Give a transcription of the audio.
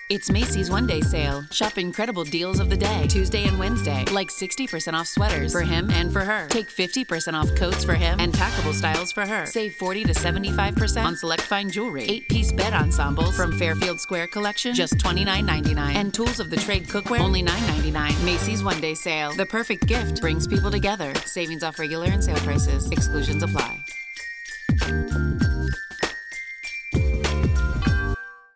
It's Macy's One Day Sale. Shop incredible deals of the day, Tuesday and Wednesday, like 60% off sweaters for him and for her. Take 50% off coats for him and packable styles for her. Save 40 to 75% on select fine jewelry. 8-piece bed ensembles from Fairfield Square Collection, just $29.99. And tools of the trade cookware, only $9.99. Macy's One Day Sale. The perfect gift brings people together. Savings off regular and sale prices. Exclusions apply.